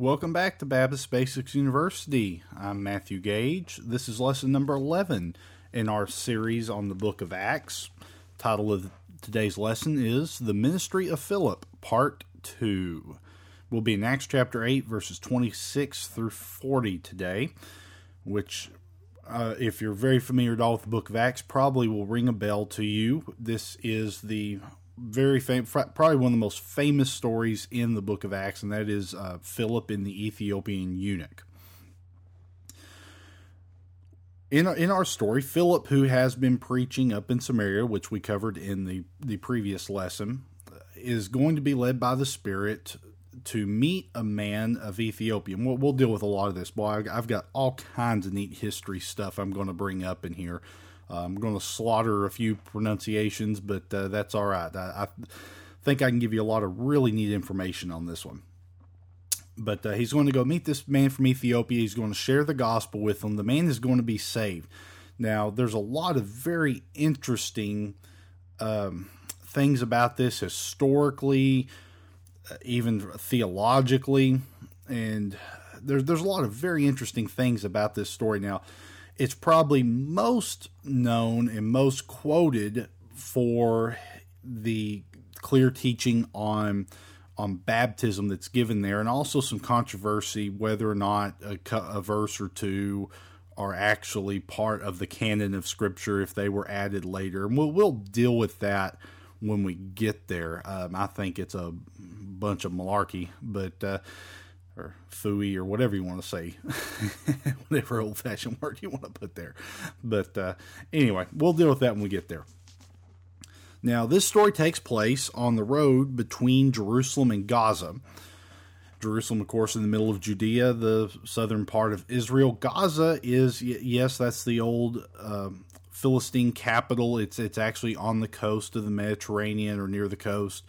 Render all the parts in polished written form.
Welcome back to Baptist Basics University. I'm Matthew Gage. This is lesson number 11 in our series on the book of Acts. Title of today's lesson is The Ministry of Philip, Part 2. We'll be in Acts chapter 8, verses 26 through 40 today, which, if you're very familiar at all with the book of Acts, probably will ring a bell to you. This is the probably one of the most famous stories in the book of Acts, and that is Philip and the Ethiopian eunuch. In our story, Philip, who has been preaching up in Samaria, which we covered in the previous lesson, is going to be led by the Spirit to meet a man of Ethiopia. And we'll deal with a lot of this. Boy, I've got all kinds of neat history stuff I'm going to bring up in here. I'm going to slaughter a few pronunciations, but that's all right. I think I can give you a lot of really neat information on this one. But he's going to go meet this man from Ethiopia. He's going to share the gospel with him. The man is going to be saved. Now, there's a lot of very interesting things about this historically, even theologically, and there's a lot of very interesting things about this story. Now, it's probably most known and most quoted for the clear teaching on baptism that's given there, and also some controversy whether or not a verse or two are actually part of the canon of Scripture if they were added later. And we'll deal with that when we get there. I think it's a bunch of malarkey, but or phooey, or whatever you want to say, whatever old-fashioned word you want to put there. But anyway, we'll deal with that when we get there. Now, this story takes place on the road between Jerusalem and Gaza. Jerusalem, of course, in the middle of Judea, the southern part of Israel. Gaza is, yes, that's the old Philistine capital. It's actually on the coast of the Mediterranean, or near the coast.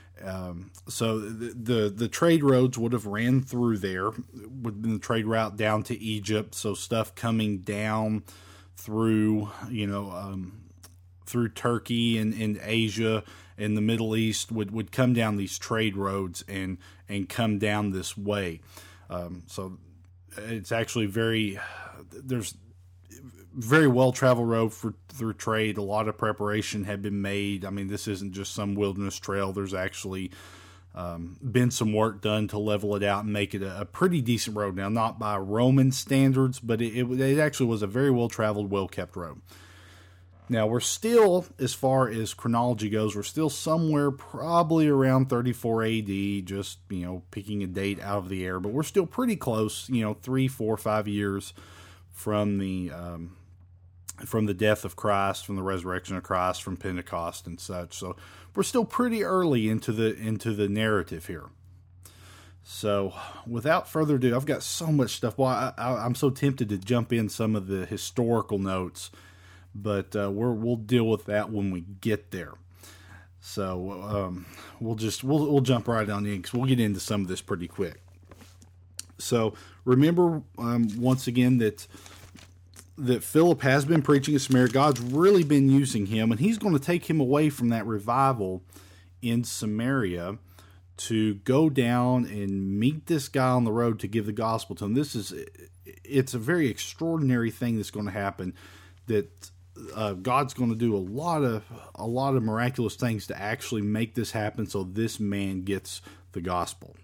So the trade roads would have ran through there, would have been the trade route down to Egypt. So stuff coming down through, through Turkey and Asia and the Middle East would come down these trade roads and come down this way. So it's actually there's very well-traveled road through trade. A lot of preparation had been made. I mean, this isn't just some wilderness trail. There's actually been some work done to level it out and make it a pretty decent road. Now, not by Roman standards, but it actually was a very well-traveled, well-kept road. Now, we're still, as far as chronology goes, we're still somewhere probably around 34 AD, just, picking a date out of the air, but we're still pretty close, 3, 4, 5 years from the death of Christ, from the resurrection of Christ, from Pentecost and such. So we're still pretty early into the narrative here. So without further ado, I've got so much stuff. Well, I'm so tempted to jump in some of the historical notes, but we'll deal with that when we get there. So we'll jump right on in, because we'll get into some of this pretty quick. So remember, once again, that Philip has been preaching in Samaria. God's really been using him, and he's going to take him away from that revival in Samaria to go down and meet this guy on the road to give the gospel to him. It's a very extraordinary thing that's going to happen, that God's going to do a lot of miraculous things to actually make this happen, so this man gets the gospel.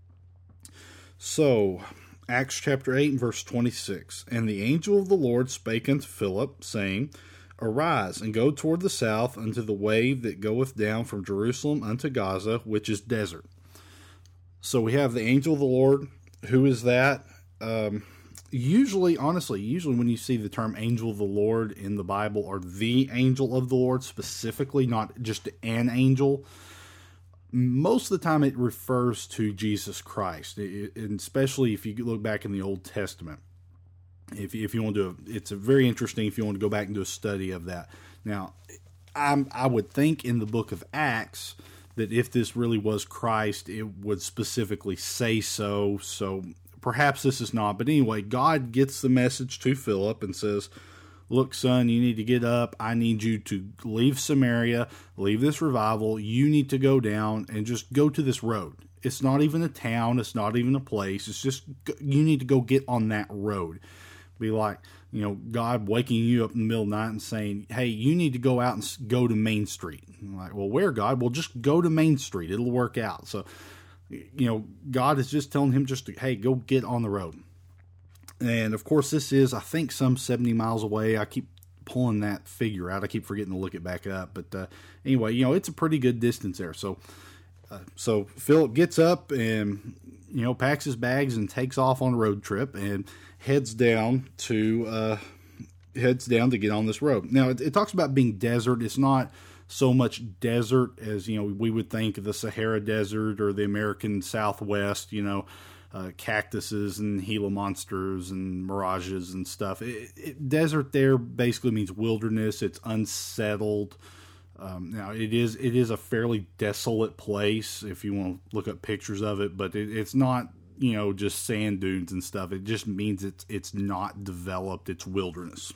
So, Acts chapter 8 and verse 26. And the angel of the Lord spake unto Philip, saying, Arise, and go toward the south unto the way that goeth down from Jerusalem unto Gaza, which is desert. So we have the angel of the Lord. Who is that? Usually when you see the term angel of the Lord in the Bible, or the angel of the Lord specifically, not just an angel, most of the time it refers to Jesus Christ, and especially if you look back in the Old Testament. If you want to it's very interesting if you want to go back and do a study of that. Now, I would think in the book of Acts that if this really was Christ, it would specifically say so. So perhaps this is not. But anyway, God gets the message to Philip and says, look, son, you need to get up. I need you to leave Samaria, leave this revival. You need to go down and just go to this road. It's not even a town. It's not even a place. It's just, you need to go get on that road. Be like, God waking you up in the middle of the night and saying, hey, you need to go out and go to Main Street. I'm like, well, where, God? Well, just go to Main Street. It'll work out. So, God is just telling him hey, go get on the road. And of course, this is, I think, some 70 miles away. I keep pulling that figure out. I keep forgetting to look it back up. But anyway, it's a pretty good distance there. So Philip gets up and, packs his bags and takes off on a road trip and heads down to get on this road. Now, it talks about being desert. It's not so much desert as, we would think of the Sahara Desert or the American Southwest, cactuses and Gila monsters and mirages and stuff. Desert there basically means wilderness. It's unsettled. Now it is a fairly desolate place if you want to look up pictures of it, but it's not, just sand dunes and stuff. It just means it's not developed. It's wilderness.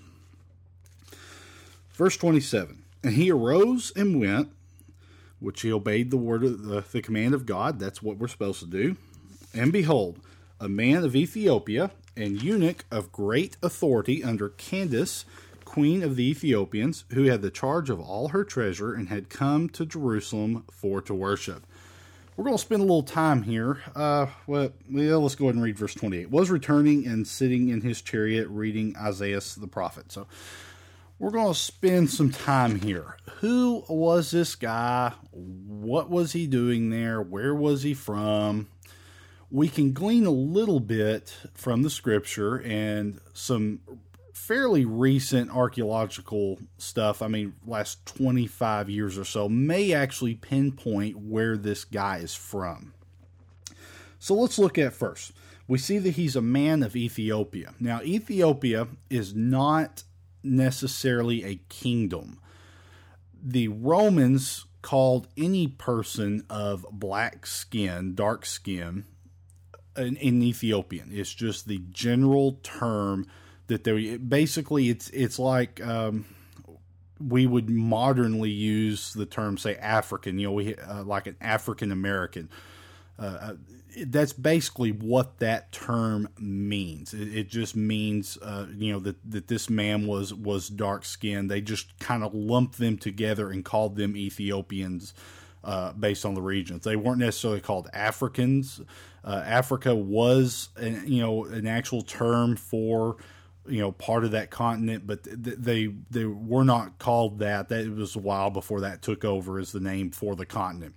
Verse 27, and he arose and went, which he obeyed the word of the command of God. That's what we're supposed to do. And behold, a man of Ethiopia, an eunuch of great authority under Candace, queen of the Ethiopians, who had the charge of all her treasure and had come to Jerusalem for to worship. We're going to spend a little time here. Let's go ahead and read verse 28. Was returning and sitting in his chariot reading Isaiah the prophet. So we're going to spend some time here. Who was this guy? What was he doing there? Where was he from? We can glean a little bit from the scripture and some fairly recent archaeological stuff. I mean, last 25 years or so may actually pinpoint where this guy is from. So let's look at first. We see that he's a man of Ethiopia. Now, Ethiopia is not necessarily a kingdom. The Romans called any person of black skin, dark skin, an Ethiopian. It's just the general term that they basically it's like we would modernly use the term, say, African. We like an African American. That's basically what that term means. It just means that this man was dark skinned. They just kind of lumped them together and called them Ethiopians. Based on the regions, they weren't necessarily called Africans. Africa was an actual term for part of that continent, but they were not called that. That it was a while before that took over as the name for the continent.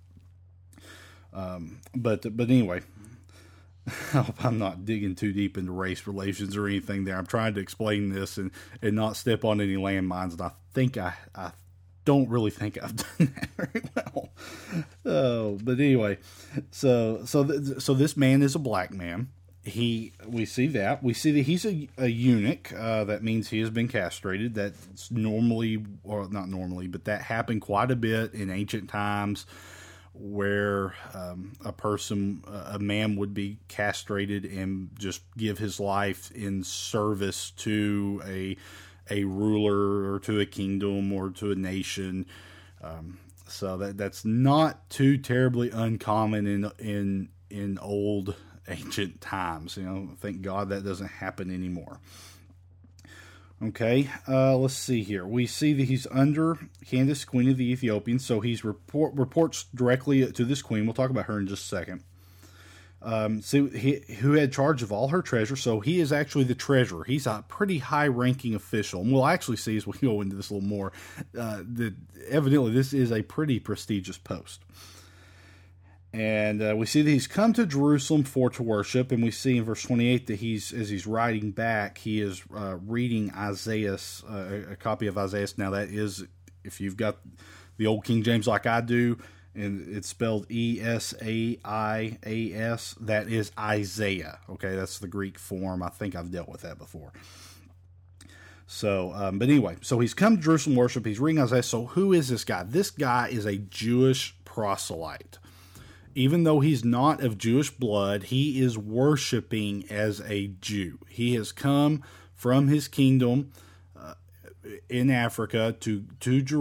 But anyway, I hope I'm not digging too deep into race relations or anything there. I'm trying to explain this and not step on any landmines, and I think I don't really think I've done that very well. But anyway, so this man is a black man. We see that he's a eunuch. That means he has been castrated. That's normally, or not normally, but that happened quite a bit in ancient times, where a man would be castrated and just give his life in service to a ruler or to a kingdom or to a nation. So that's not too terribly uncommon in old ancient times. Thank God that doesn't happen anymore. Okay, let's see here. We see that he's under Candace, queen of the Ethiopians, so he's reports directly to this queen. We'll talk about her in just a second. Who had charge of all her treasure, so he is actually the treasurer. He's a pretty high-ranking official, and we'll actually see as we go into this a little more that evidently this is a pretty prestigious post. And we see that he's come to Jerusalem for to worship, and we see in verse 28 that as he's writing back, he is reading Isaiah, a copy of Isaiah. Now that is, if you've got the old King James like I do, and it's spelled Esaias, that is Isaiah. Okay, that's the Greek form. I think I've dealt with that before. So, but anyway, so he's come to Jerusalem worship. He's reading Isaiah. So who is this guy? This guy is a Jewish proselyte. Even though he's not of Jewish blood, he is worshiping as a Jew. He has come from his kingdom in Africa to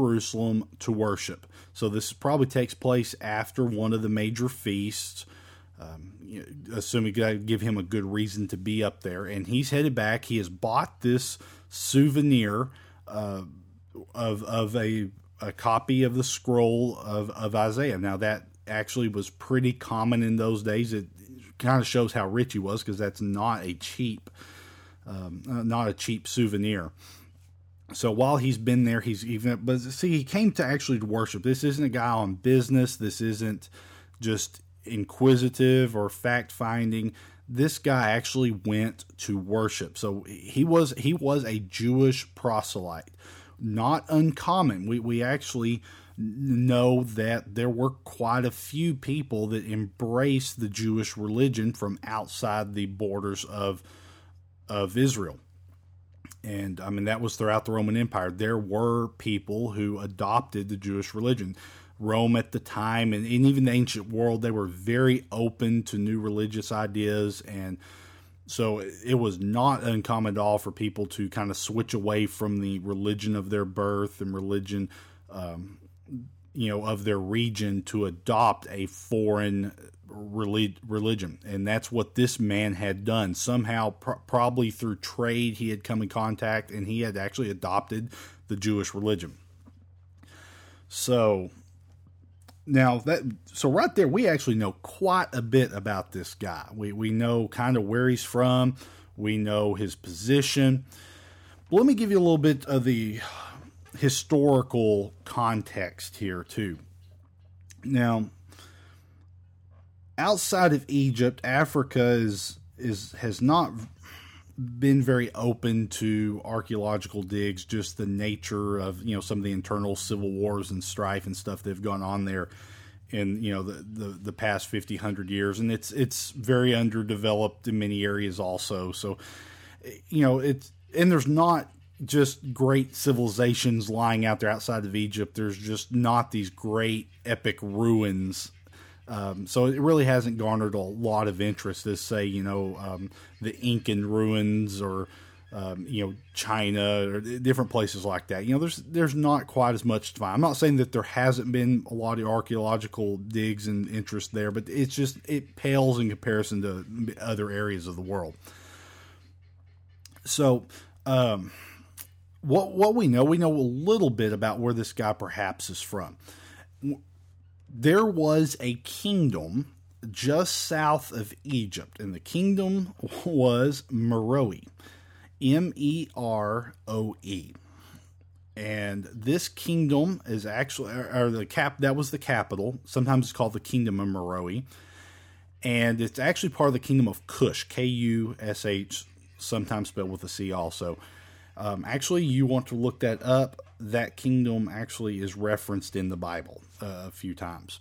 Jerusalem to worship. So this probably takes place after one of the major feasts. assuming to give him a good reason to be up there. And he's headed back. He has bought this souvenir of a copy of the scroll of Isaiah. Now, that actually was pretty common in those days. It kind of shows how rich he was, because that's not a cheap souvenir. So while he's been there, but see, he came to actually worship. This isn't a guy on business. This isn't just inquisitive or fact finding. This guy actually went to worship. So he was a Jewish proselyte. Not uncommon. We actually know that there were quite a few people that embraced the Jewish religion from outside the borders of Israel. And I mean, that was throughout the Roman Empire. There were people who adopted the Jewish religion. Rome at the time, and even the ancient world, they were very open to new religious ideas. And so it was not uncommon at all for people to kind of switch away from the religion of their birth and religion, of their region, to adopt a foreign religion. And that's what this man had done. Somehow, probably through trade, he had come in contact, and he had actually adopted the Jewish religion. So right there, we actually know quite a bit about this guy. We know kind of where he's from. We know his position. But let me give you a little bit of the historical context here too. Now, outside of Egypt, Africa has not been very open to archaeological digs, just the nature of, some of the internal civil wars and strife and stuff that have gone on there in, the past 50, 100 years. And it's very underdeveloped in many areas also. So, and there's not just great civilizations lying out there outside of Egypt. There's just not these great epic ruins. So it really hasn't garnered a lot of interest as, say, the Incan ruins or, China or different places like that. There's not quite as much to find. I'm not saying that there hasn't been a lot of archaeological digs and interest there, but it pales in comparison to other areas of the world. So, what we know a little bit about where this guy perhaps is from. There was a kingdom just south of Egypt, and the kingdom was Meroe, Meroe. And this kingdom is actually, that was the capital. Sometimes it's called the Kingdom of Meroe. And it's actually part of the kingdom of Cush, Kush, sometimes spelled with a C also. Actually, you want to look that up. That kingdom actually is referenced in the Bible a few times.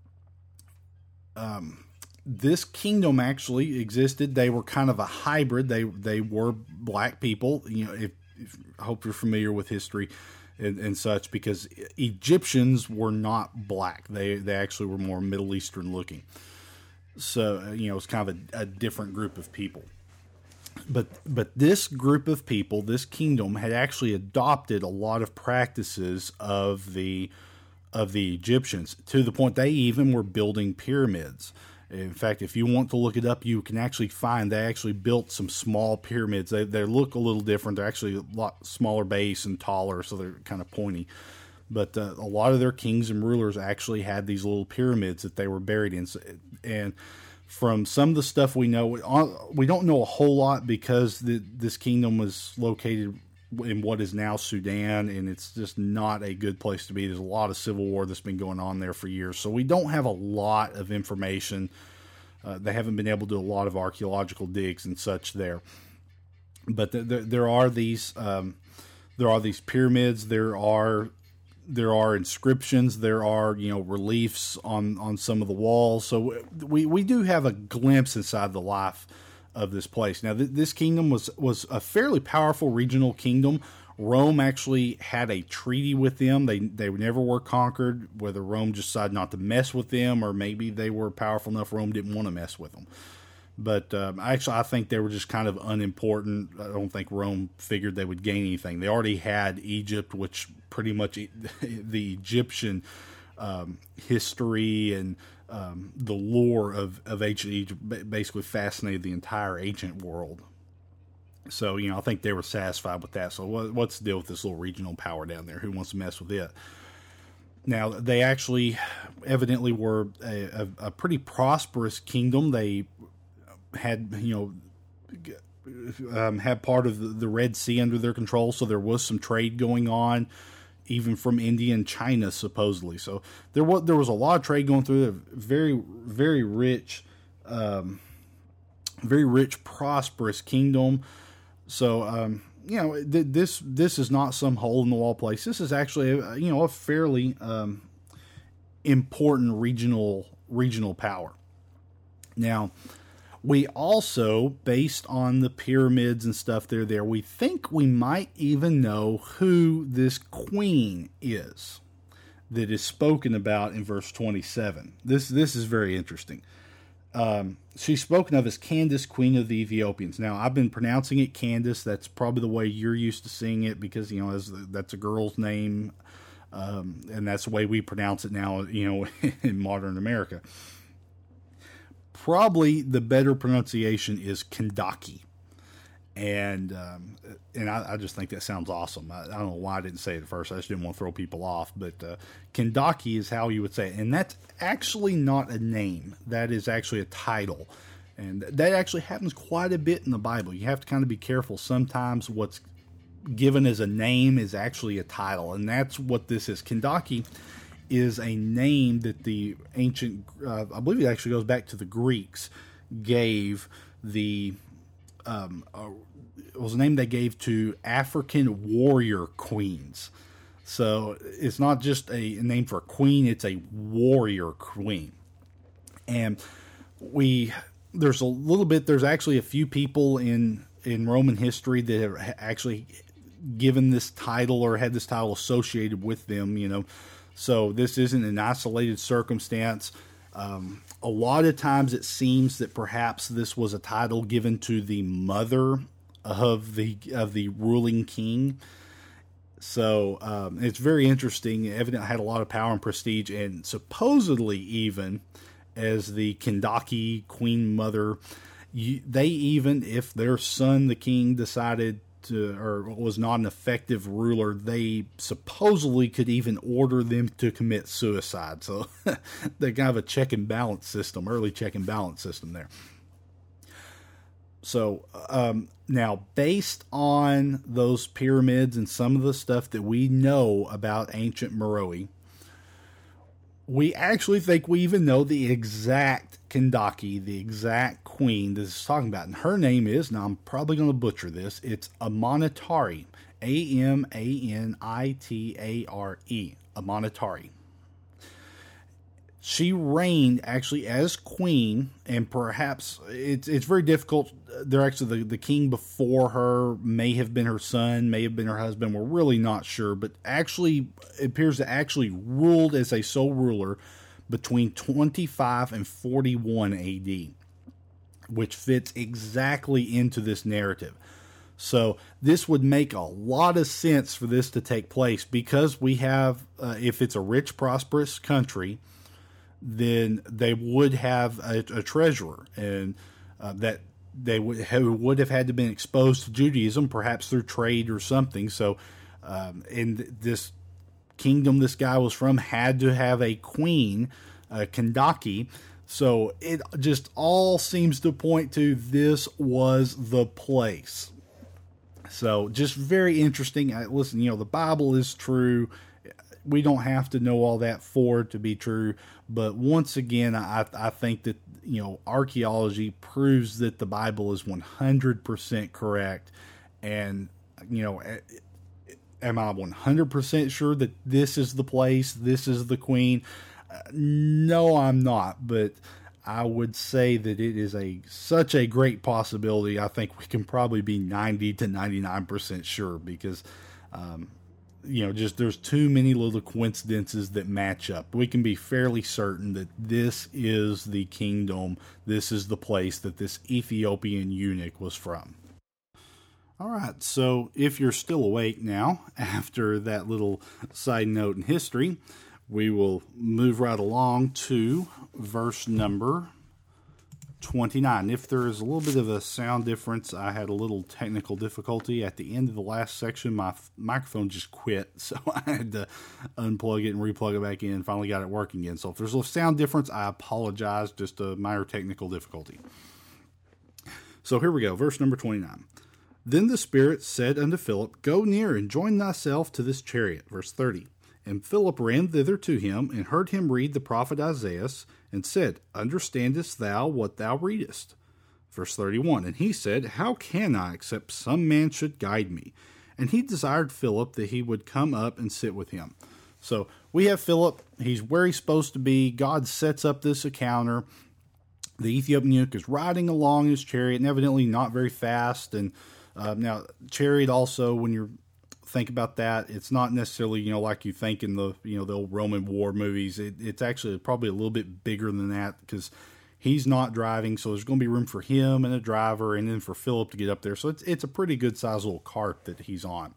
This kingdom actually existed. They were kind of a hybrid. They were black people. I hope you're familiar with history and such, because Egyptians were not black. They actually were more Middle Eastern looking. So, it's kind of a different group of people. But this group of people, this kingdom, had actually adopted a lot of practices of the Egyptians, to the point they even were building pyramids. In fact, if you want to look it up, you can actually find they actually built some small pyramids. They look a little different. They're actually a lot smaller base and taller, so they're kind of pointy. But a lot of their kings and rulers actually had these little pyramids that they were buried in. And from some of the stuff we know, we don't know a whole lot, because this kingdom was located in what is now Sudan, and it's just not a good place to be. There's a lot of civil war that's been going on there for years, so we don't have a lot of information. They haven't been able to do a lot of archaeological digs and such there. But there are these pyramids. There are inscriptions. There are reliefs on some of the walls. So we do have a glimpse inside the life of this place. Now, this kingdom was a fairly powerful regional kingdom. Rome actually had a treaty with them. They never were conquered, whether Rome just decided not to mess with them, or maybe they were powerful enough Rome didn't want to mess with them. But actually, I think they were just kind of unimportant. I don't think Rome figured they would gain anything. They already had Egypt, which pretty much the Egyptian history and the lore of ancient Egypt basically fascinated the entire ancient world. So, I think they were satisfied with that. So what's the deal with this little regional power down there? Who wants to mess with it? Now, they actually evidently were a pretty prosperous kingdom. They had, had part of the Red Sea under their control, so there was some trade going on, even from India and China, supposedly. So there was a lot of trade going through. A very, very rich, prosperous kingdom. So, this is not some hole in the wall place. This is actually a fairly important regional power. Now, we also, based on the pyramids and stuff there, we think we might even know who this queen is that is spoken about in verse 27. This is very interesting. She's spoken of as Candace, queen of the Ethiopians. Now, I've been pronouncing it Candace. That's probably the way you're used to seeing it because, that's a girl's name. And that's the way we pronounce it now, in modern America. Probably the better pronunciation is Kendaki. And I just think that sounds awesome. I don't know why I didn't say it at first. I just didn't want to throw people off. But Kendaki is how you would say it. And that's actually not a name. That is actually a title. And that actually happens quite a bit in the Bible. You have to kind of be careful. Sometimes what's given as a name is actually a title. And that's what this is. Kendaki is a name that the ancient, I believe it actually goes back to the Greeks, gave the... it was a name they gave to African warrior queens. So it's not just a name for a queen, it's a warrior queen. And there's actually a few people in Roman history that have actually given this title or had this title associated with them, So this isn't an isolated circumstance. A lot of times it seems that perhaps this was a title given to the mother of the ruling king. So it's very interesting. Evidently had a lot of power and prestige, and supposedly even as the Kendaki queen mother, they even, if their son, the king, decided to, or was not an effective ruler, they supposedly could even order them to commit suicide. So they kind of a check and balance system, early check and balance system there. So now, based on those pyramids and some of the stuff that we know about ancient Meroe, we actually think we even know the exact Kendaki, the exact queen this is talking about. And her name is, now I'm probably going to butcher this, it's Amonitari. Amanitare. Amonitari. She reigned actually as queen, and perhaps it's very difficult. They're actually the king before her may have been her son, may have been her husband. We're really not sure, but actually it appears to actually ruled as a sole ruler between 25 and 41 AD, which fits exactly into this narrative. So this would make a lot of sense for this to take place because we have, if it's a rich, prosperous country, then they would have a treasurer, and that they would have had to been exposed to Judaism, perhaps through trade or something. So, in this kingdom this guy was from had to have a queen, Kendaki. So it just all seems to point to this was the place. So just very interesting. Listen, the Bible is true. We don't have to know all that for it to be true. But once again, I think that, archaeology proves that the Bible is 100% correct. And, am I 100% sure that this is the place, this is the queen? No, I'm not. But I would say that it is such a great possibility. I think we can probably be 90 to 99% sure because, just there's too many little coincidences that match up. We can be fairly certain that this is the kingdom, this is the place that this Ethiopian eunuch was from. All right, so if you're still awake now, after that little side note in history, we will move right along to verse number 29. If there is a little bit of a sound difference, I had a little technical difficulty. At the end of the last section, my microphone just quit, so I had to unplug it and replug it back in. Finally got it working again. So if there's a sound difference, I apologize. Just a minor technical difficulty. So here we go, verse number 29. Then the Spirit said unto Philip, Go near and join thyself to this chariot. Verse 30. And Philip ran thither to him, and heard him read the prophet Isaiah, and said, Understandest thou what thou readest? Verse 31. And he said, How can I, except some man should guide me? And he desired Philip that he would come up and sit with him. So we have Philip. He's where he's supposed to be. God sets up this encounter. The Ethiopian eunuch is riding along his chariot, and evidently not very fast. And now, chariot also, when you think about that, it's not necessarily, like you think in the, the old Roman war movies. It's actually probably a little bit bigger than that, because he's not driving, so there's going to be room for him and a driver, and then for Philip to get up there. So it's a pretty good sized little cart that he's on.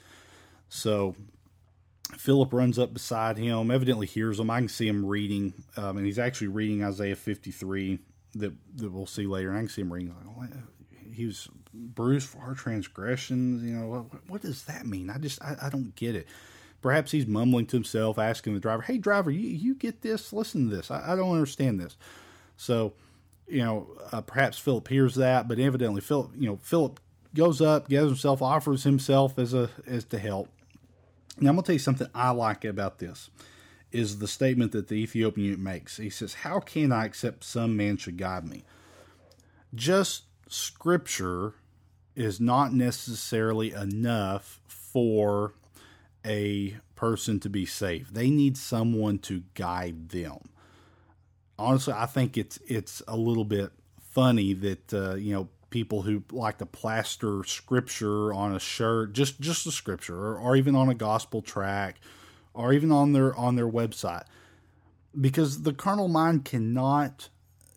So Philip runs up beside him, evidently hears him. I can see him reading, and he's actually reading Isaiah 53 that we'll see later. And I can see him reading, he was bruised for our transgressions. What does that mean? I don't get it. Perhaps he's mumbling to himself, asking the driver, hey, driver, you get this? Listen to this. I don't understand this. So, perhaps Philip hears that, but evidently Philip goes up, gathers himself, offers himself as to help. Now, I'm going to tell you something I like about this, is the statement that the Ethiopian eunuch makes. He says, how can I except some man should guide me? Just Scripture is not necessarily enough for a person to be saved. They need someone to guide them. Honestly, I think it's a little bit funny that people who like to plaster Scripture on a shirt, just the Scripture, or even on a gospel tract, or even on their website, because the carnal mind cannot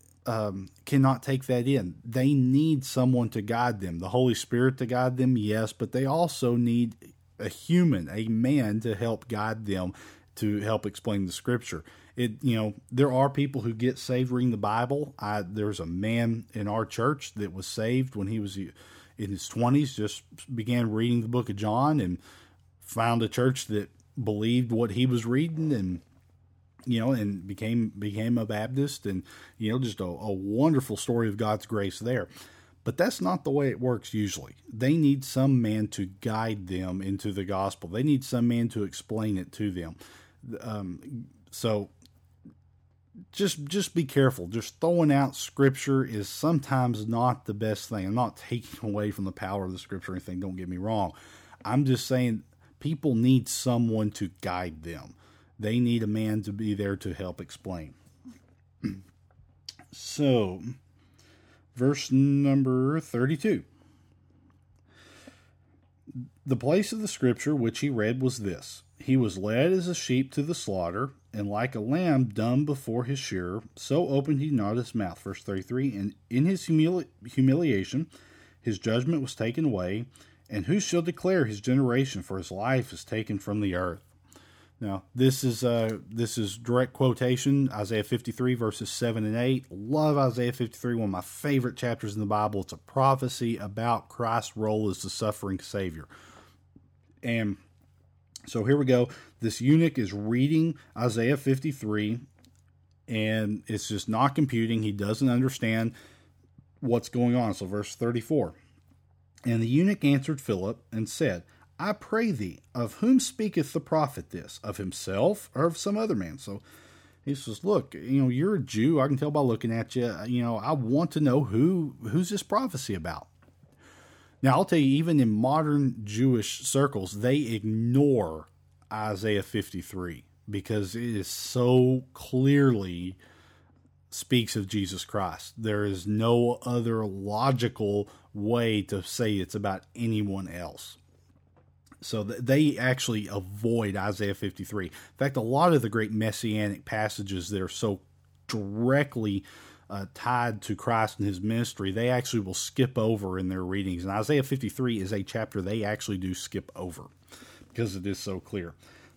take that in. They need someone to guide them. The Holy Spirit to guide them, yes, but they also need a human, a man, to help guide them, to help explain the Scripture. There are people who get saved reading the Bible. There's a man in our church that was saved when he was in his 20s, just began reading the book of John and found a church that believed what he was reading, and and became a Baptist, and just a wonderful story of God's grace there. But that's not the way it works usually. They need some man to guide them into the gospel. They need some man to explain it to them. So just be careful. Just throwing out Scripture is sometimes not the best thing. I'm not taking away from the power of the Scripture or anything, don't get me wrong. I'm just saying people need someone to guide them. They need a man to be there to help explain. So, verse number 32. The place of the Scripture which he read was this: He was led as a sheep to the slaughter, and like a lamb dumb before his shearer, so opened he not his mouth. Verse 33, and in his humiliation his judgment was taken away, and who shall declare his generation, for his life is taken from the earth. Now, this is direct quotation, Isaiah 53, verses 7 and 8. Love Isaiah 53, one of my favorite chapters in the Bible. It's a prophecy about Christ's role as the suffering Savior. And so here we go. This eunuch is reading Isaiah 53, and it's just not computing. He doesn't understand what's going on. So verse 34. And the eunuch answered Philip and said, I pray thee, of whom speaketh the prophet this? Of himself or of some other man? So he says, look, you're a Jew. I can tell by looking at you. I want to know who's this prophecy about. Now, I'll tell you, even in modern Jewish circles, they ignore Isaiah 53 because it is so clearly speaks of Jesus Christ. There is no other logical way to say it's about anyone else. So they actually avoid Isaiah 53. In fact, a lot of the great messianic passages that are so directly tied to Christ and his ministry, they actually will skip over in their readings. And Isaiah 53 is a chapter they actually do skip over because it is so clear.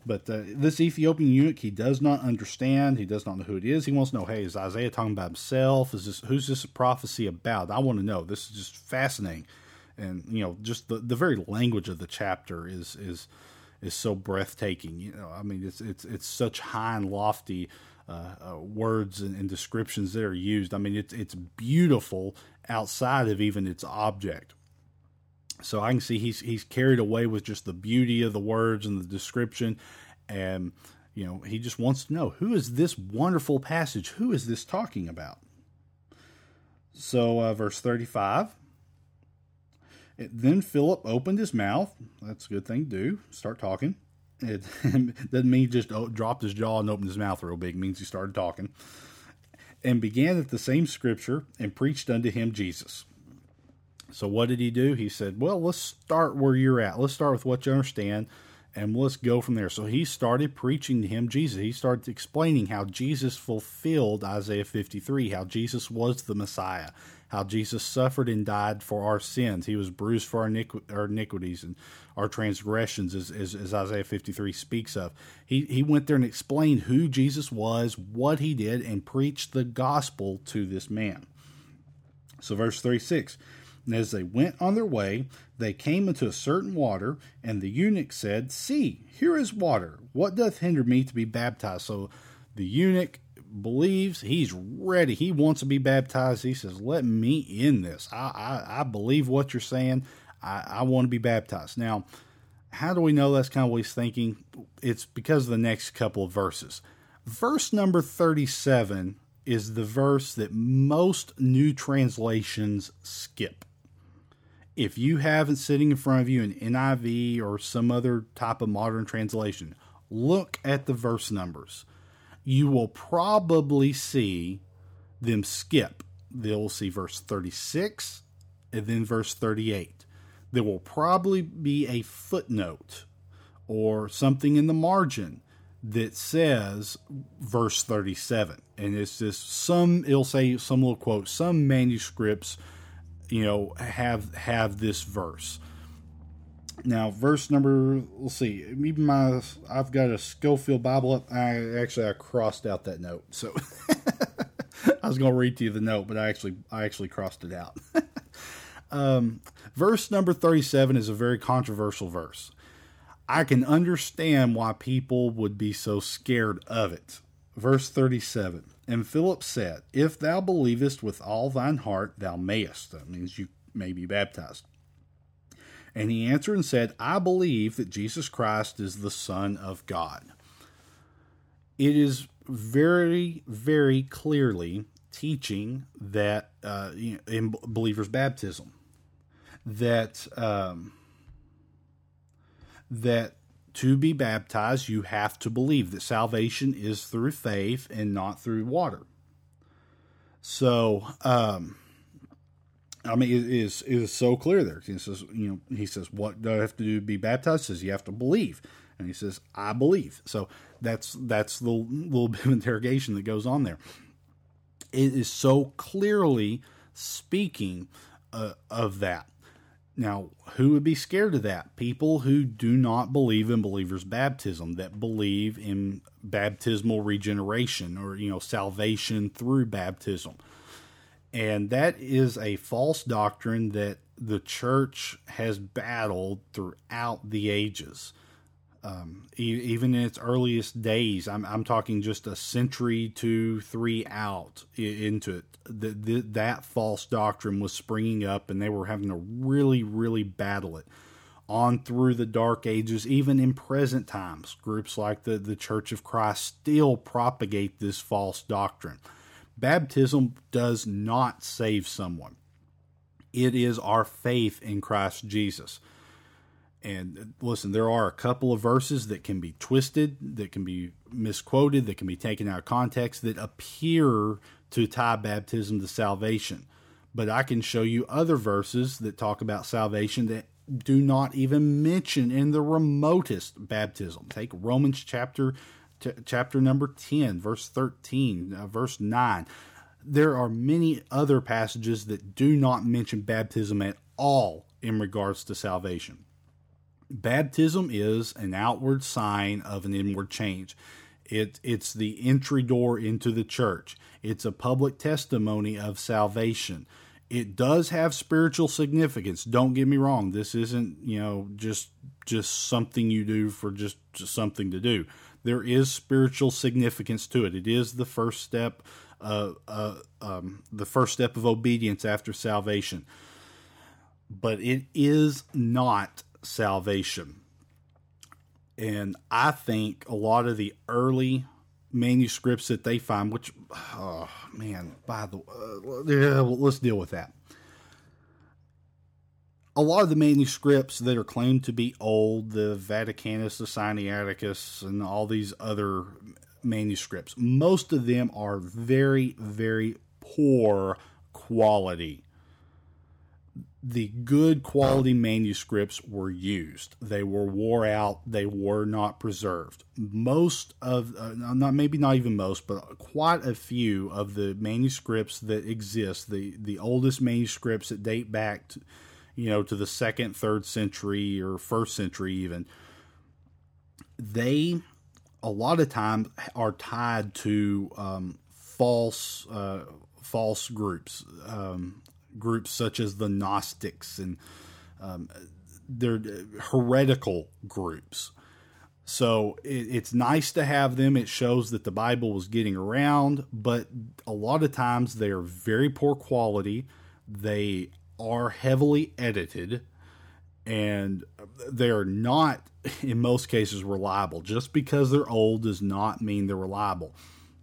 But this Ethiopian eunuch, he does not understand. He does not know who it is. He wants to know, hey, is Isaiah talking about himself? Who's this a prophecy about? I want to know. This is just fascinating. And, just the very language of the chapter is so breathtaking. I mean, it's such high and lofty words and descriptions that are used. I mean, it's beautiful outside of even its object. So I can see he's carried away with just the beauty of the words and the description, and he just wants to know, who is this wonderful passage? Who is this talking about? So verse 35. Then Philip opened his mouth. That's a good thing to do. Start talking. It doesn't mean he just dropped his jaw and opened his mouth real big. It means he started talking. And began at the same scripture and preached unto him Jesus. So what did he do? He said, well, let's start where you're at. Let's start with what you understand, and let's go from there. So he started preaching to him Jesus. He started explaining how Jesus fulfilled Isaiah 53, how Jesus was the Messiah, how Jesus suffered and died for our sins. He was bruised for our iniquities and our transgressions, as Isaiah 53 speaks of. He went there and explained who Jesus was, what he did, and preached the gospel to this man. So verse 36, and as they went on their way, they came into a certain water, and the eunuch said, see, here is water. What doth hinder me to be baptized? So the eunuch believes, he's ready. He wants to be baptized. He says, let me in this. I believe what you're saying. I want to be baptized. Now, how do we know that's kind of what he's thinking? It's because of the next couple of verses. Verse number 37 is the verse that most new translations skip. If you have it sitting in front of you an NIV or some other type of modern translation, look at the verse numbers. You will probably see them skip. They'll see verse 36 and then verse 38. There will probably be a footnote or something in the margin that says verse 37. And it's just it'll say some little quote, some manuscripts have this verse. Now, verse number, let's see, I've got a Scofield Bible up. I crossed out that note. So I was going to read to you the note, but I actually crossed it out. Verse number 37 is a very controversial verse. I can understand why people would be so scared of it. Verse 37, and Philip said, if thou believest with all thine heart, thou mayest. That means you may be baptized. And he answered and said, I believe that Jesus Christ is the Son of God. It is very, very clearly teaching that in believers' baptism, that to be baptized, you have to believe that salvation is through faith and not through water. So, it is so clear there. He says, what do I have to do to be baptized? He says, you have to believe. And he says, I believe. So that's the little bit of interrogation that goes on there. It is so clearly speaking of that. Now, who would be scared of that? People who do not believe in believers' baptism, that believe in baptismal regeneration or, salvation through baptism. And that is a false doctrine that the church has battled throughout the ages. Even in its earliest days, I'm talking just a century, 2, 3 out into it. That false doctrine was springing up, and they were having to really, really battle it on through the dark ages. Even in present times, groups like the Church of Christ still propagate this false doctrine. Baptism does not save someone. It is our faith in Christ Jesus. And listen, there are a couple of verses that can be twisted, that can be misquoted, that can be taken out of context, that appear to tie baptism to salvation. But I can show you other verses that talk about salvation that do not even mention in the remotest baptism. Take Romans chapter number 10, verse 13, verse 9. There are many other passages that do not mention baptism at all in regards to salvation. Baptism is an outward sign of an inward change. It's the entry door into the church. It's a public testimony of salvation. It does have spiritual significance. Don't get me wrong. This isn't, just something you do for just something to do. There is spiritual significance to it. It is the first step, the first step of obedience after salvation. But it is not salvation. And I think a lot of the early manuscripts that they find, which, oh man, let's deal with that. A lot of the manuscripts that are claimed to be old, the Vaticanus, the Sinaiticus, and all these other manuscripts, most of them are very, very poor quality. The good quality manuscripts were used. They were wore out. They were not preserved. Most of, maybe not even most, but quite a few of the manuscripts that exist, the oldest manuscripts that date back to, to the 2nd, 3rd century or 1st century even, they a lot of times are tied to false groups. Groups such as the Gnostics, and they're heretical groups. So it's nice to have them. It shows that the Bible was getting around, but a lot of times they are very poor quality. They are heavily edited, and they're not, in most cases, reliable. Just because they're old does not mean they're reliable.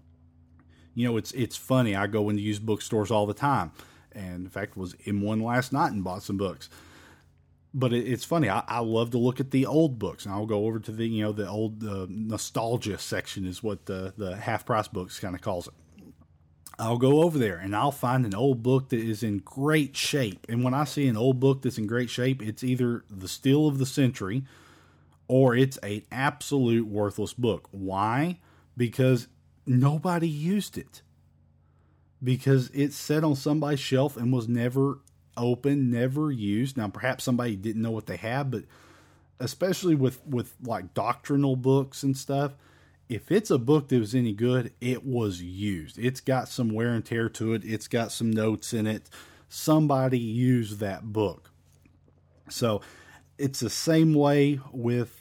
It's funny. I go into used bookstores all the time. And in fact, was in one last night and bought some books. But it's funny. I love to look at the old books, and I'll go over to the the old nostalgia section is what the half price books kind of calls it. I'll go over there and I'll find an old book that is in great shape. And when I see an old book that's in great shape, it's either the steal of the century or it's an absolute worthless book. Why? Because nobody used it. Because it sat on somebody's shelf and was never opened, never used. Now, perhaps somebody didn't know what they had, but especially with like doctrinal books and stuff, if it's a book that was any good, it was used. It's got some wear and tear to it. It's got some notes in it. Somebody used that book. So it's the same way with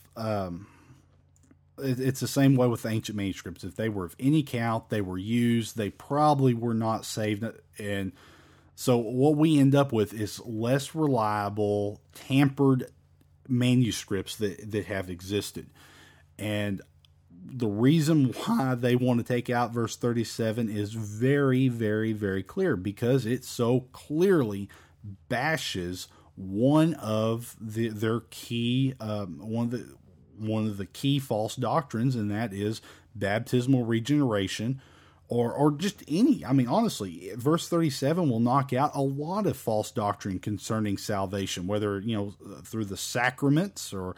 it's the same way with ancient manuscripts. If they were of any count, they were used. They probably were not saved. And so what we end up with is less reliable, tampered manuscripts that have existed. And the reason why they want to take out verse 37 is very, very, very clear, because it so clearly bashes one of their key, one of the key false doctrines, and that is baptismal regeneration, or just any. I mean, honestly, verse 37 will knock out a lot of false doctrine concerning salvation, whether through the sacraments or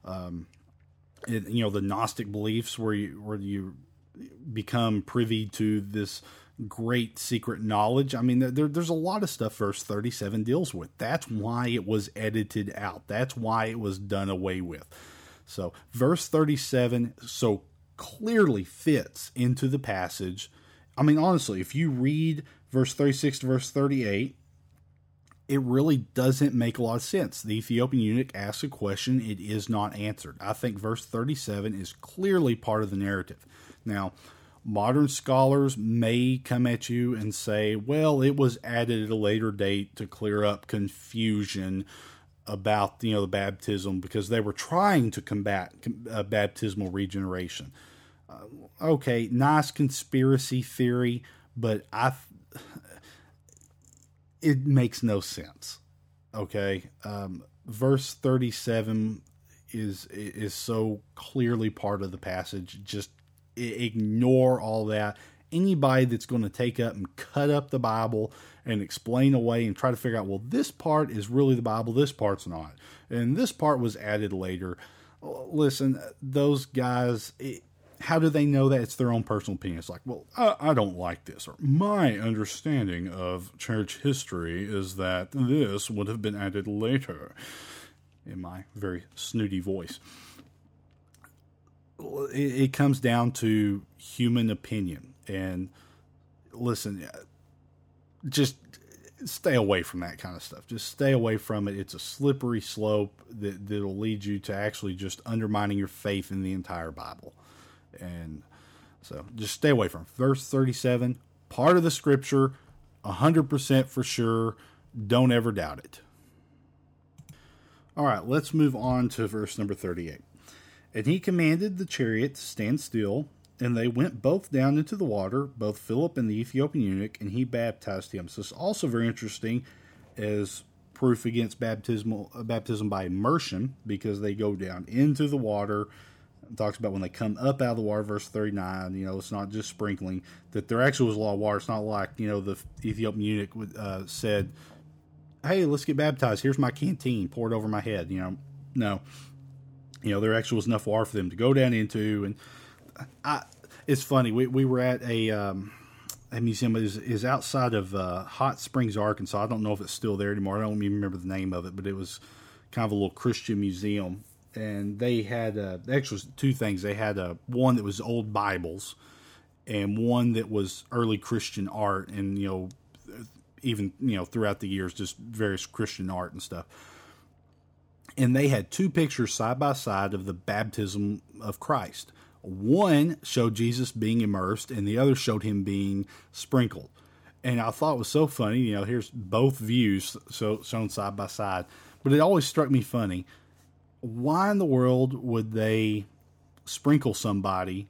the Gnostic beliefs where you become privy to this great secret knowledge. I mean, there's a lot of stuff verse 37 deals with. That's why it was edited out. That's why it was done away with. So verse 37 so clearly fits into the passage. I mean, honestly, if you read verse 36 to verse 38, it really doesn't make a lot of sense. The Ethiopian eunuch asks a question, it is not answered. I think verse 37 is clearly part of the narrative. Now, modern scholars may come at you and say, well, it was added at a later date to clear up confusion about the baptism, because they were trying to combat baptismal regeneration. Okay, nice conspiracy theory, but it makes no sense. Okay, verse 37 is so clearly part of the passage. Just ignore all that. Anybody that's going to take up and cut up the Bible and explain away and try to figure out, well, this part is really the Bible, this part's not, and this part was added later. Listen, those guys, how do they know that? It's their own personal opinion. It's like, well, I don't like this, or my understanding of church history is that this would have been added later. in my very snooty voice. It comes down to human opinion. And listen, just stay away from that kind of stuff. Just stay away from it. It's a slippery slope that'll lead you to actually just undermining your faith in the entire Bible. And so just stay away from it. Verse 37, part of the scripture, 100% for sure. Don't ever doubt it. All right, let's move on to verse number 38. And he commanded the chariot to stand still, and they went both down into the water, both Philip and the Ethiopian eunuch, and he baptized him. So it's also very interesting as proof against baptism by immersion, because they go down into the water. It talks about when they come up out of the water, verse 39, it's not just sprinkling, that there actually was a lot of water. It's not like, the Ethiopian eunuch said, hey, let's get baptized. Here's my canteen. Pour it over my head. No. There actually was enough water for them to go down into. And it's funny. We were at a museum that is outside of Hot Springs, Arkansas. I don't know if it's still there anymore. I don't even remember the name of it, but it was kind of a little Christian museum. And they had actually two things. They had one that was old Bibles, and one that was early Christian art, and even throughout the years, just various Christian art and stuff. And they had two pictures side by side of the baptism of Christ. One showed Jesus being immersed, and the other showed him being sprinkled. And I thought it was so funny. Here's both views shown side by side. But it always struck me funny. Why in the world would they sprinkle somebody,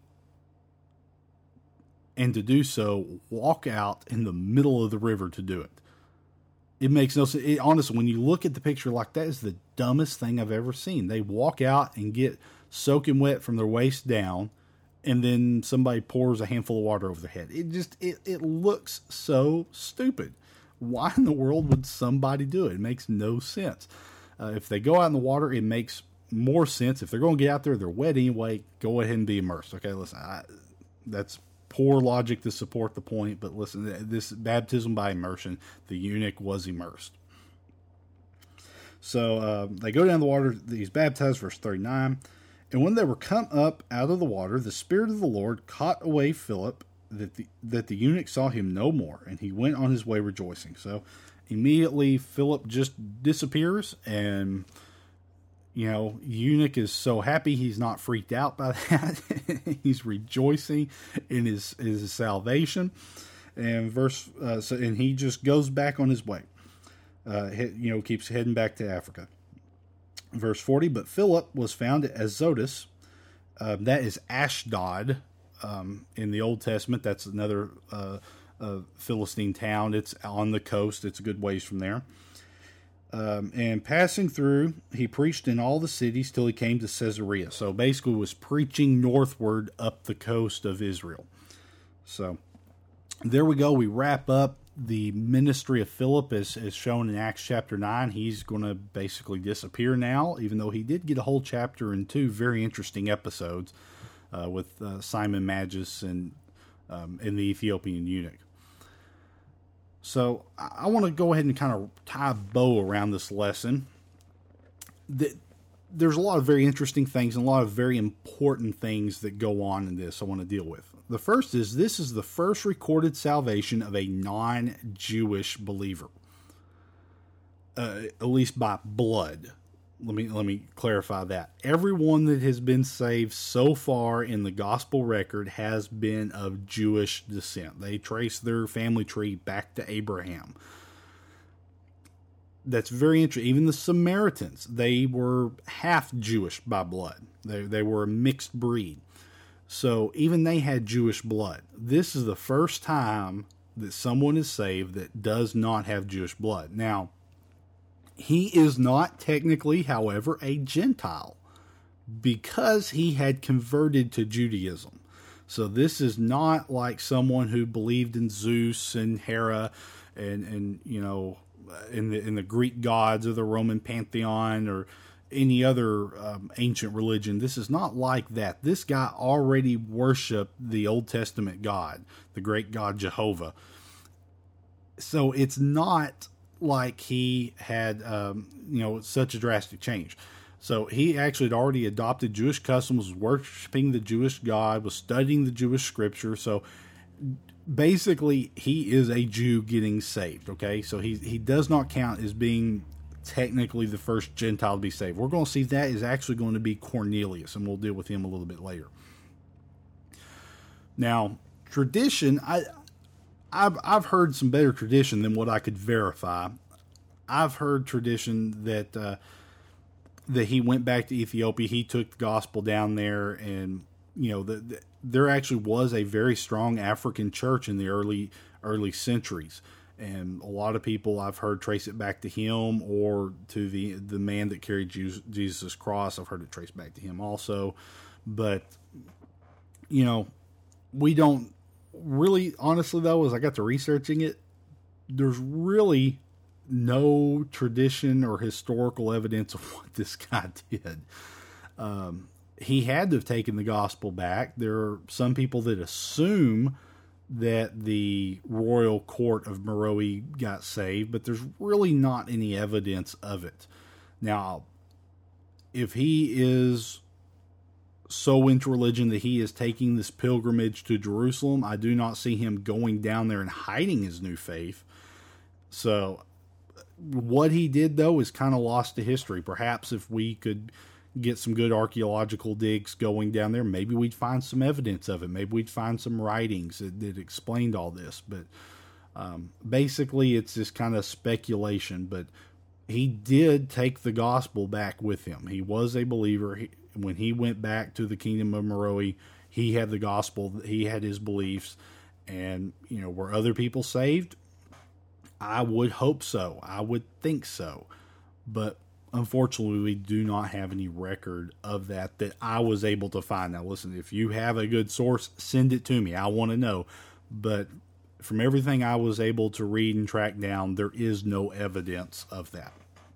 and to do so, walk out in the middle of the river to do it? It makes no sense. Honestly, when you look at the picture like that, is the dumbest thing I've ever seen. They walk out and get soaking wet from their waist down, and then somebody pours a handful of water over their head. It looks so stupid. Why in the world would somebody do it? It makes no sense. If they go out in the water, it makes more sense. If they're going to get out there, they're wet anyway, go ahead and be immersed. Okay, listen, that's poor logic to support the point, but listen, this baptism by immersion, the eunuch was immersed. So they go down the water, he's baptized, verse 39. And when they were come up out of the water, the Spirit of the Lord caught away Philip, that the eunuch saw him no more, and he went on his way rejoicing. So immediately Philip just disappears, and eunuch is so happy he's not freaked out by that. He's rejoicing in his salvation. And and he just goes back on his way. Keeps heading back to Africa. Verse 40, but Philip was found at Azotus. That is Ashdod in the Old Testament. That's another Philistine town. It's on the coast. It's a good ways from there. And passing through, he preached in all the cities till he came to Caesarea. So basically was preaching northward up the coast of Israel. So there we go. We wrap up the ministry of Philip as shown in Acts chapter 9. He's going to basically disappear now, even though he did get a whole chapter and two very interesting episodes with Simon Magus and the Ethiopian eunuch. So I want to go ahead and kind of tie a bow around this lesson. There's a lot of very interesting things and a lot of very important things that go on in this I want to deal with. The first is this is the first recorded salvation of a non-Jewish believer, at least by blood. Let me clarify that. Everyone that has been saved so far in the gospel record has been of Jewish descent. They trace their family tree back to Abraham. That's very interesting. Even the Samaritans, they were half Jewish by blood. They were a mixed breed. So even they had Jewish blood. This is the first time that someone is saved that does not have Jewish blood. Now, he is not technically, however, a Gentile because he had converted to Judaism. So this is not like someone who believed in Zeus and Hera and in the Greek gods or the Roman pantheon or any other ancient religion. This is not like that. This guy already worshiped the Old Testament God, the great God Jehovah. So it's not like he had, such a drastic change. So he actually had already adopted Jewish customs, was worshiping the Jewish God, was studying the Jewish scripture. So basically, he is a Jew getting saved. Okay, so he does not count as being technically the first Gentile to be saved. We're going to see that is actually going to be Cornelius, and we'll deal with him a little bit later. Now, tradition, I've heard some better tradition than what I could verify. I've heard tradition that he went back to Ethiopia. He took the gospel down there, and there actually was a very strong African church in the early centuries. And a lot of people I've heard trace it back to him, or to the man that carried Jesus' cross. I've heard it traced back to him also. But, we don't really, honestly though, as I got to researching it, there's really no tradition or historical evidence of what this guy did. He had to have taken the gospel back. There are some people that assume that the royal court of Meroe got saved, but there's really not any evidence of it. Now, if he is so into religion that he is taking this pilgrimage to Jerusalem, I do not see him going down there and hiding his new faith. So what he did, though, is kind of lost to history. Perhaps if we could get some good archaeological digs going down there, maybe we'd find some evidence of it. Maybe we'd find some writings that explained all this. But basically, it's just kind of speculation. But he did take the gospel back with him. He was a believer. When he went back to the kingdom of Meroe, he had the gospel. He had his beliefs. And, were other people saved? I would hope so. I would think so. But unfortunately, we do not have any record of that I was able to find. Now, listen, if you have a good source, send it to me. I want to know. But from everything I was able to read and track down, there is no evidence of that.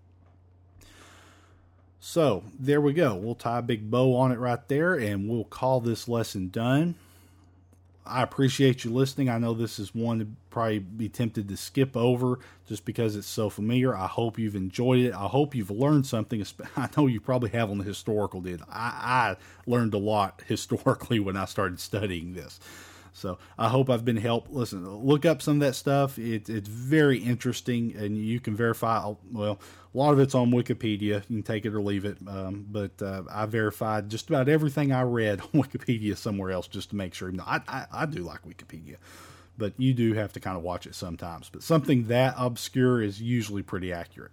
So, there we go. We'll tie a big bow on it right there, and we'll call this lesson done. I appreciate you listening. I know this is one to probably be tempted to skip over just because it's so familiar. I hope you've enjoyed it. I hope you've learned something. I know you probably have on the historical did. I learned a lot historically when I started studying this. So I hope I've been helped. Listen, look up some of that stuff. It's very interesting, and you can verify. Well, a lot of it's on Wikipedia. You can take it or leave it. But I verified just about everything I read on Wikipedia somewhere else just to make sure. No, I do like Wikipedia, but you do have to kind of watch it sometimes. But something that obscure is usually pretty accurate.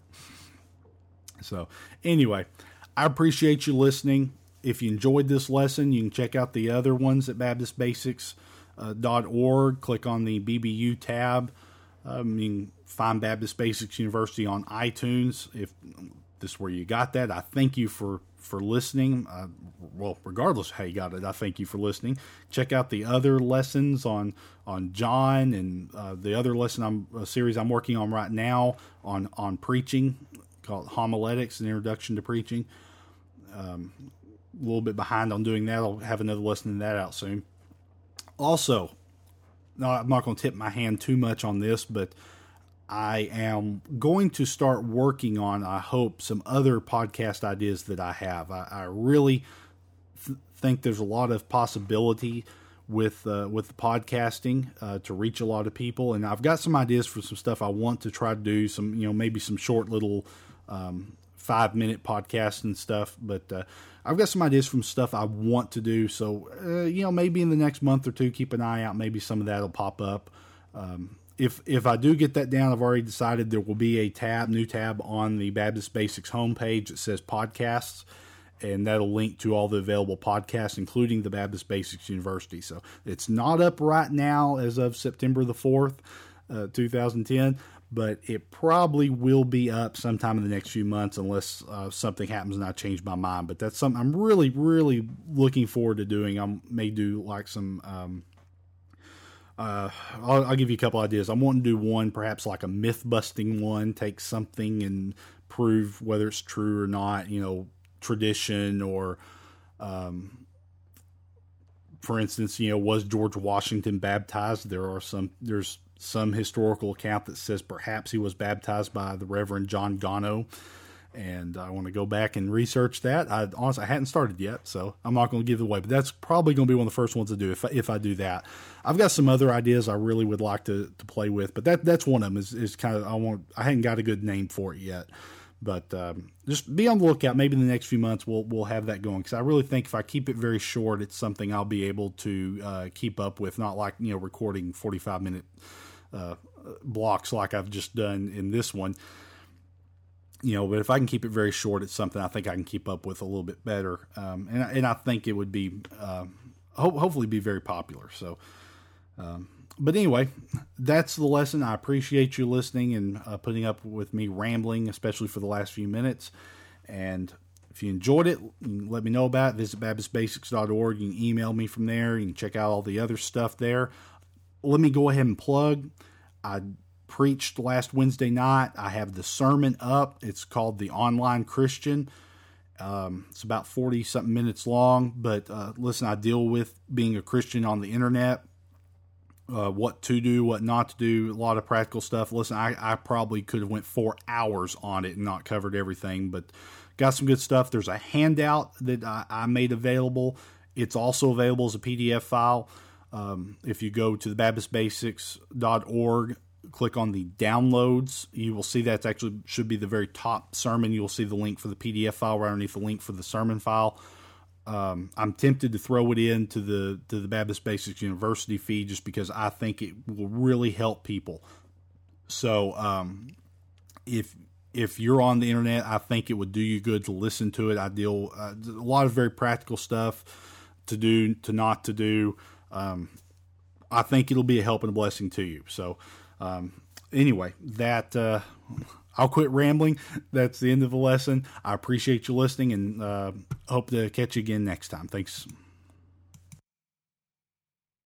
So anyway, I appreciate you listening. If you enjoyed this lesson, you can check out the other ones at BaptistBasics.org. Click on the BBU tab. You can find Baptist Basics University on iTunes. If this is where you got that, I thank you for listening. Well, regardless of how you got it, I thank you for listening. Check out the other lessons on John, and the other lesson series I'm working on right now on preaching, called Homiletics, an Introduction to Preaching. A little bit behind on doing that. I'll have another lesson in that out soon. Also, no, I'm not going to tip my hand too much on this, but I am going to start working on, I hope, some other podcast ideas that I have. I really think there's a lot of possibility with the podcasting to reach a lot of people, and I've got some ideas for some stuff I want to try to do. Some, maybe some short little 5-minute podcasts and stuff, but I've got some ideas from stuff I want to do. So, maybe in the next month or two, keep an eye out. Maybe some of that will pop up. If I do get that down, I've already decided there will be a new tab on the Baptist Basics homepage that says podcasts, and that'll link to all the available podcasts, including the Baptist Basics University. So it's not up right now as of September the 4th, 2010, but it probably will be up sometime in the next few months unless something happens and I change my mind. But that's something I'm really, really looking forward to doing. I may do like some... I'll give you a couple ideas. I'm wanting to do one, perhaps like a myth-busting one, take something and prove whether it's true or not, tradition, or, for instance, was George Washington baptized? There's some historical account that says perhaps he was baptized by the Reverend John Gano. And I want to go back and research that. I hadn't started yet, so I'm not going to give it away. But that's probably going to be one of the first ones to do if I do that. I've got some other ideas I really would like to play with, but that's one of them. Is kind of I hadn't got a good name for it yet. But just be on the lookout. Maybe in the next few months we'll have that going, because I really think if I keep it very short, it's something I'll be able to keep up with. Not like recording 45-minute blocks like I've just done in this one. But if I can keep it very short, it's something I think I can keep up with a little bit better, and I think it would be hopefully be very popular. So, but anyway, that's the lesson. I appreciate you listening and putting up with me rambling, especially for the last few minutes. And if you enjoyed it, let me know about it. Visit BaptistBasics.org. You can email me from there. You can check out all the other stuff there. Let me go ahead and plug. I preached last Wednesday night. I have the sermon up. It's called The Online Christian. It's about 40-something minutes long, but listen, I deal with being a Christian on the internet, what to do, what not to do, a lot of practical stuff. Listen, I probably could have went 4 hours on it and not covered everything, but got some good stuff. There's a handout that I made available. It's also available as a PDF file. If you go to the BaptistBasics.org, click on the downloads, you will see that actually should be the very top sermon. You'll see the link for the PDF file right underneath the link for the sermon file. I'm tempted to throw it into the Baptist Basics University feed just because I think it will really help people. So if you're on the internet, I think it would do you good to listen to it. I deal a lot of very practical stuff to do, to not to do. I think it'll be a help and a blessing to you. So anyway, I'll quit rambling. That's the end of the lesson. I appreciate you listening, and hope to catch you again next time. Thanks.